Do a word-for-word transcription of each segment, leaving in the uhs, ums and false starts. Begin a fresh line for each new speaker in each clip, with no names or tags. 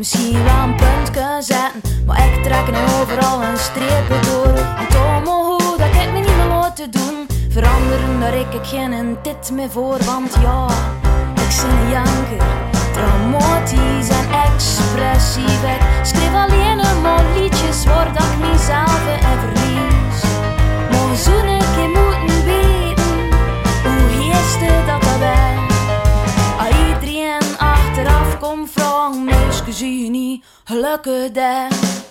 misschien wel een puntje zetten, maar ik trek nu overal een streepje door. En Tomo, hoe dat ik me niet meer laten doen, veranderen daar ik geen tit meer voor. Want ja, ik ben een janker, dramatisch en expressief. Ik schreef alleen maar liedjes waar dat ik mezelf in verlies. Maar zo'n een keer moeten weten, hoe heerste dat dat wij? Als iedereen achteraf komt vragen, meisje zie je niet gelukkig daar.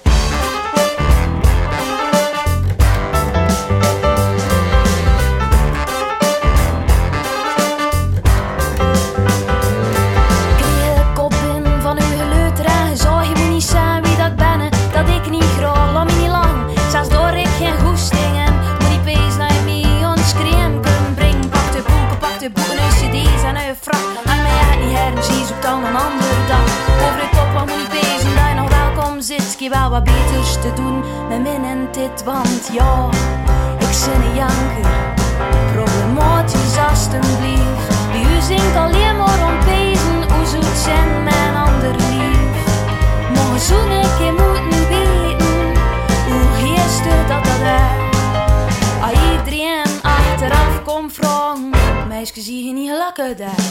De boeken en cd's en een frak. En mij echt niet her en zie zoekt dan een andere dag. Over de kop wat moet niet bezig dat je nog welkom zit. Ik heb wel wat beters te doen met min en dit. Want ja, ik ben een janker, problematisch alstublieft. Bij u zink alleen maar om pezen, hoe zoet zijn mijn ander lief. Maar zo'n een keer moeten weten, hoe heerste dat dat is. Als iedereen achteraf komt vragen, meisje zie je niet gelukkig daar.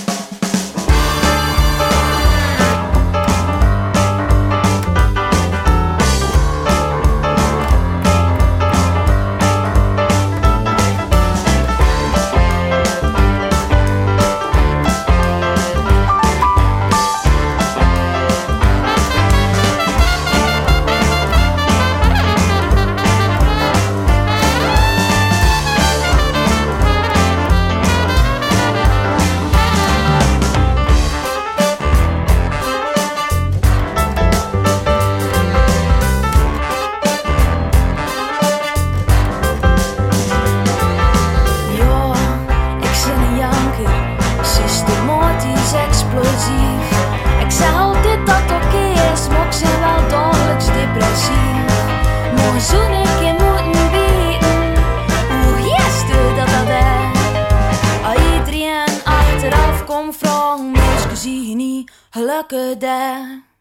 Ik zeg altijd dat het oké is, maar ik ben wel dagelijks depressief. Maar zo'n een keer moeten weten, hoe heerste dat dat is. Als iedereen achteraf komt vragen, meisje zie je niet gelukkig daar.